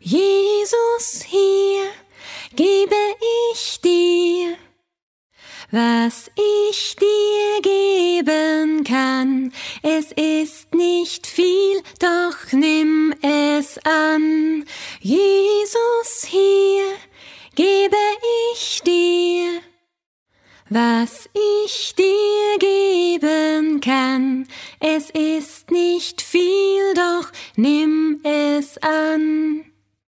Jesus, hier gebe ich dir, was ich dir geben kann. Es ist nicht viel, doch nimm es an. Jesus, hier gebe ich dir, was ich dir geben kann. Es ist nicht viel, doch nimm es an.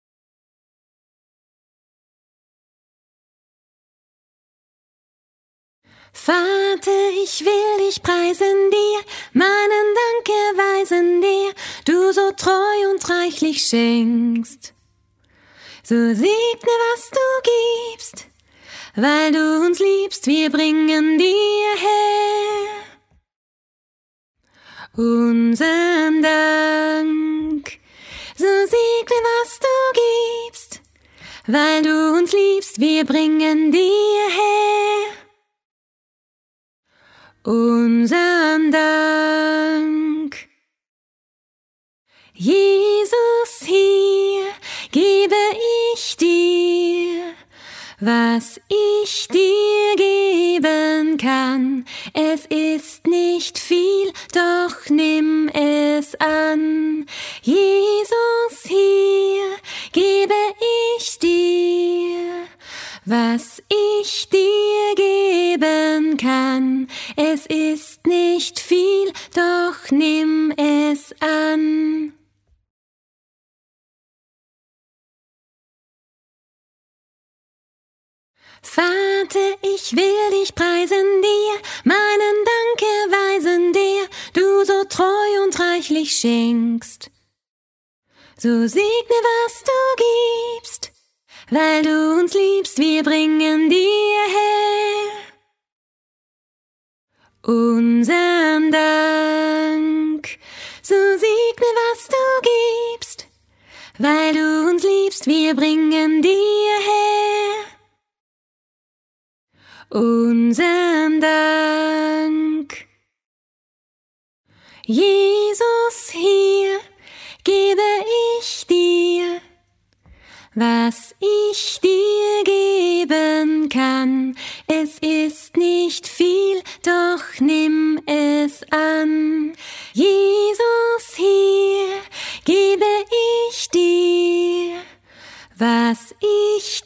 Vater, ich will dich preisen dir, meinen Dank erweisen dir, du so treu und reichlich schenkst. So segne, was du gibst, weil du uns liebst, wir bringen dir her unseren Dank. So segne, was du gibst, weil du uns liebst, wir bringen dir her unseren Dank. Jesus, hier gebe ich dir, was ich dir geben kann. Es ist nicht viel, doch nimm es an. Jesus, hier gebe ich dir, was ich dir geben kann. Es ist nicht viel, doch nimm es an. Vater, ich will dich preisen dir, meinen Dank erweisen dir, du so treu und reichlich schenkst. So segne, was du gibst, weil du uns liebst, wir bringen dir her unseren Dank. So segne, was du gibst, weil du uns liebst, wir bringen dir her unseren Dank. Jesus, hier gebe ich dir, was ich dir geben kann. Es ist nicht viel, doch nimm es an. Jesus, hier gebe ich dir, was ich